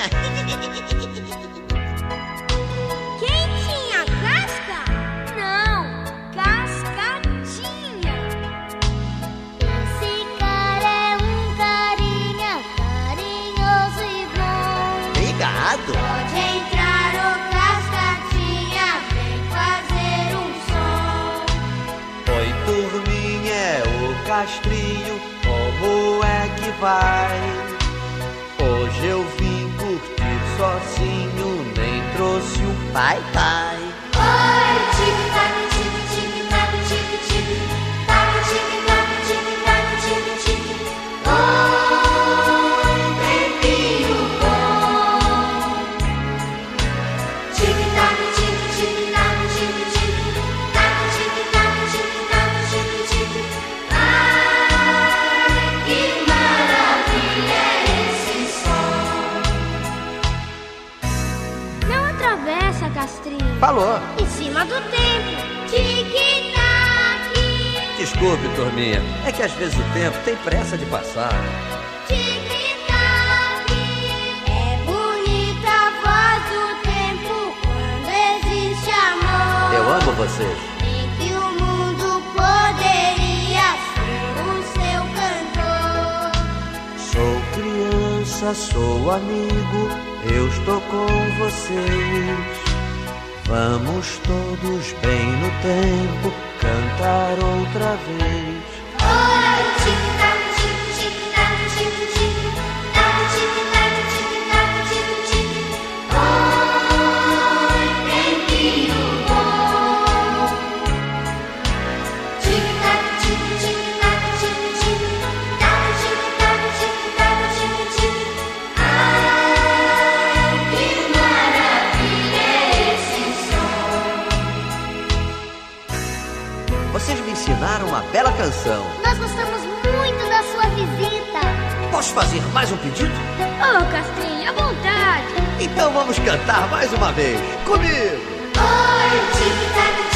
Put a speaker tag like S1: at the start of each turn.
S1: Quem tinha casca? Não, cascadinha.
S2: Esse cara é um carinha carinhoso e bom.
S3: Obrigado.
S1: Pode entrar, ô cascadinha, vem fazer um som.
S3: Oi, turminha, é o Castrinho, como é que vai? Hoje eu vim curtir sozinho, nem trouxe o pai.
S1: Oi, tic-tac, tic-tic-tac, tic-tic. Tac, tic-tac, tic-tac, tic-tic. Oi, tempinho bom. Tic-tac, tic-tic-tac, tic-tic. Tac, tic-tac, tic-tac, tic-tic. Ai, que maravilha é esse som. Não atravessa, Castrinho.
S3: Falou.
S1: Em cima do tempo. Tic-tac.
S3: Desculpe, turminha, é que às vezes o tempo tem pressa de passar.
S1: Tic-tac. É bonita a voz do tempo quando existe amor.
S3: Eu amo vocês.
S1: Em que o mundo poderia ser o seu cantor.
S3: Sou criança, sou amigo, eu estou com vocês. Vamos todos bem no tempo cantar outra vez.
S1: Oi, tic-tac, tic-tic-tac, tic-tic. Tac, tic-tac, tic-tac, tic-tic. Oi, tempinho bom. Tic-tac, tic-tic-tac, tic-tic. Tac, tic-tac, tic-tac, tic-tic. Ai, que maravilha é esse som.
S3: Vocês me ensinaram uma bela canção.
S2: Nós gostamos muito da sua visita.
S3: Posso fazer mais um pedido?
S1: Ô, Castrinho, à vontade.
S3: Então vamos cantar mais uma vez. Comigo!
S1: Oi, tic-tac,